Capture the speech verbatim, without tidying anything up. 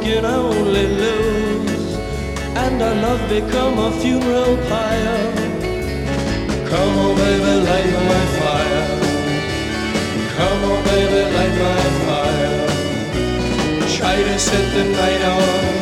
can only lose, and our love become a funeral pyre. Come on, baby, light my fire. Come on, baby, light my fire. Try to set the night on